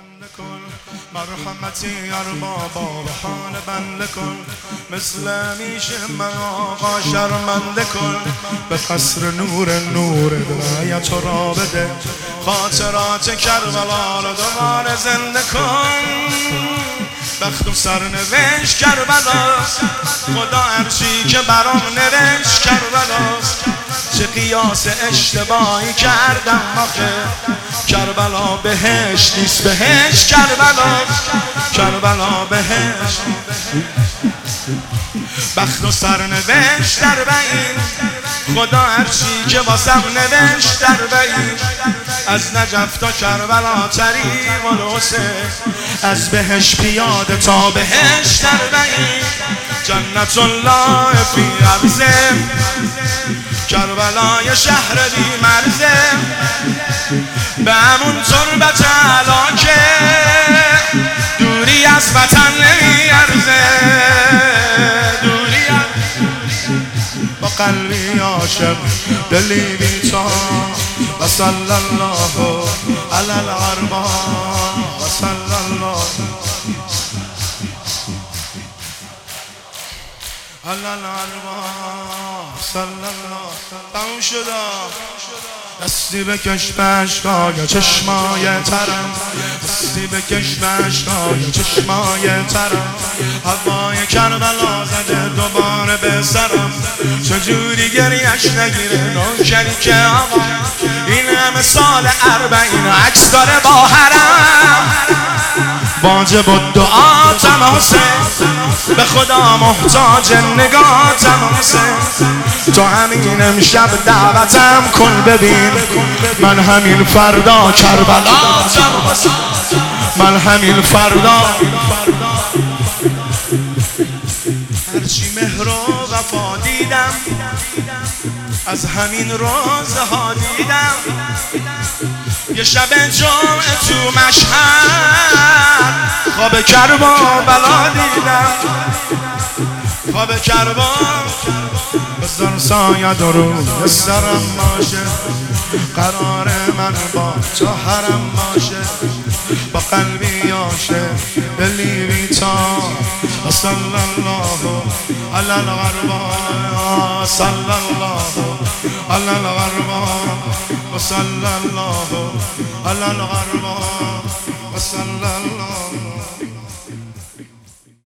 بنده کن مرحمتی اربابا به حال بنده کن، مثل همیشه من آقا شرمنده کن. به قصر نور درایت را بده، خاطرات کربلا را دوباره زنده کن. بخت و سرنوشت کربلاست، خدا هرچی که برام نوشت کربلاست. چه قیاس اشتباهی کردم آخه، کربلا بهشت نیست، بهشت کربلاست، کربلا بهشت. بخت و سرنوشت در بعید، خدا هرچی که واسم نوشت در بعید. از نجف تا کربلا طریق الحسین، از بهشت پیاده تا بهشت در بعید. جنت الله فی عرضه، کربلای شهر بی مرزه. به همون تربت علاکه، دوری از وطن نمیارزه. دوری با قلبی عاشق دلی بی‌تا، و صلی الله علی الارباب، و صلی الله علی الارباب، صلی الله. تموم شد. دستی بکش به اشکای چشمای ترم، دستی بکش به اشکای چشمای ترم. هوای کربلا زده دوباره به سرم، چجوری گریش نگیره نوکری که آقا. این همه سال 40 عکس داره با حرم. واجب الدعا تماسه، به خدا محتاج نگاه تماسه. تو همین امشب دعوتم کن ببین، من همین فردا کربلا، من همین فردا. هرچی مهر و وفا دیدم، از همین روزها دیدم. یه شب جمعه تو مشهد، خواب کربلا دیدم، خواب کربلا. بذار سایه رو سرم باشه، قرار من با تو حرم باشه. با قلبی عاشق دلی بی‌تا، و صلی الله علی الغربا، صلی الله علی الغربا، و صلی الله علی الغربا، و صلی الله.